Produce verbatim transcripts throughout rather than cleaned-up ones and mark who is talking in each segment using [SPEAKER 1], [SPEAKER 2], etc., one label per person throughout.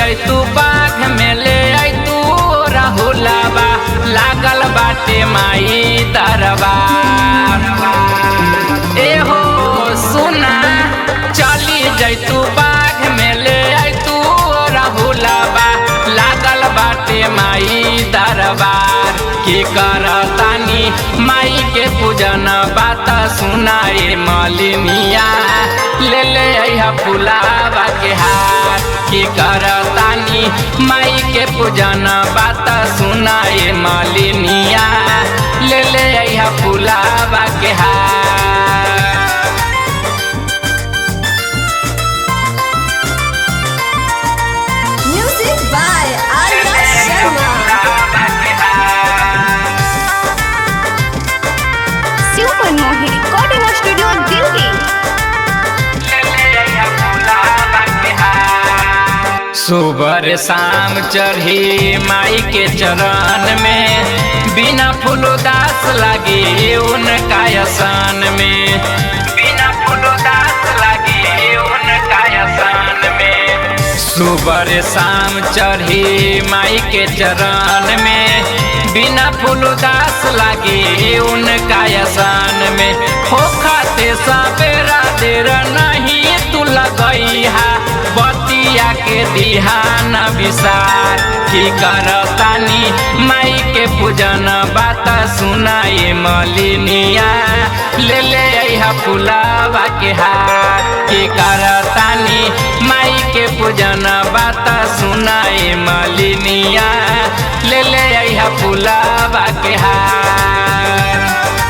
[SPEAKER 1] जैतू बाघ में ले अतू राहुलाबा लागल बाटे माई दरबार। एहो सुना चली जैतू बाघ में ले अतू राहुलाबा लागल बाटे माई दरबार। की करतानी माई के पूजन बात सुनाए मलिनिया ले ले अइहा फुलावा के हार। की करतानी माई के पूजन बात सुनाए मलिनिया ले ले अइहा फुलावा के हार।
[SPEAKER 2] Music by Arya Sharma.
[SPEAKER 3] Super Mohi Recording Studio Delhi.
[SPEAKER 1] सुबर शाम चढ़ी माई के चरण में बिना फूल उदास लगे उनका आसन में। बिना फूल उदास लगे उनका आसन में। सुबर शाम चढ़ी माई के चरण में बिना फूल उदास लगे उनका आसन में। होखते सवेरा देर नहीं तू लगइहा बतिया के दिहान विसार। की करतानी माई के पूजन बात सुनाए मलिनिया ले ले अइहा फुलावा के हार। की करतानी माई के पूजन बात सुनाए मलिनिया ले ले अइहा फुलावा के हार।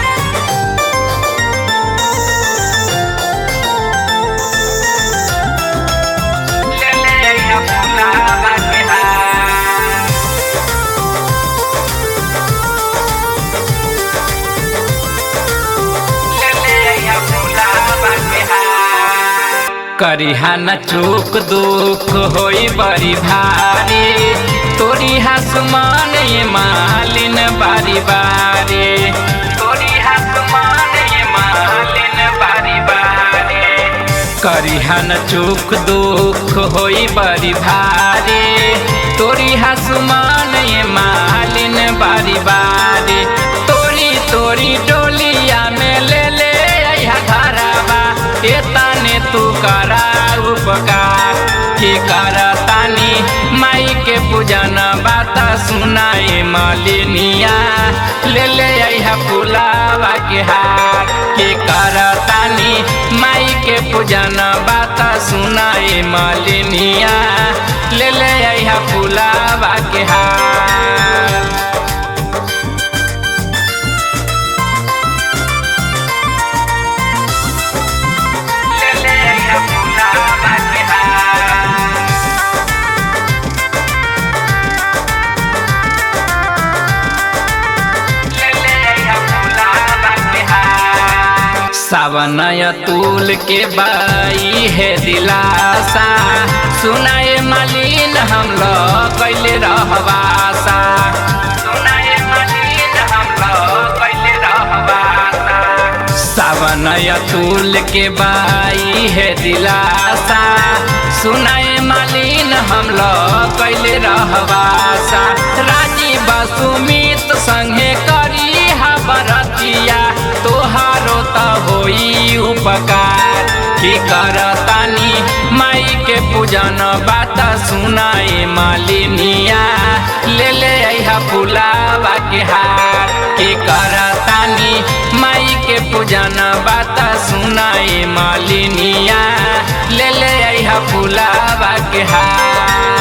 [SPEAKER 1] करिहा न चूक दुख होई बड़ी भारी तोरी हसमान ये मालिन बारी बारी। तोरी हसमान ये मालिन बारी बारी। करिहा न चूक दुख होई बड़ी भारी तोरी हसमान ये मालिन बारी बारी। तोरी तोरी डोलिया में ले ले अइहा घरवा एतने तू करा उपकार। की करतानी माई के पूजन बात सुनाए मलिनिया ले ले अइहा फुलावा के हार। की करतानी माई के पूजन बात सुनाए मलिनिया ले ले अइहा फुलावा के हार। सावन अतुल के बाई है दिलासा सुनाए मालिन हम लोग कैले रहवासा। सुनाए मालिन हम लोग कैले रहवासा। सावन अतुल के बाई है दिलासा सुनाए मालिन हम लोग कैले रहवासा। राजी बसुमित संगे करी हा बरतिया तोहारो त होई उपकार। की करतानी माई के पूजन बात सुनाए मलिनिया ले ले अइहा फुलावा के हार। की करतानी माई के पूजन बात सुनाए मलिनिया ले ले अइहा फुलावा के हार।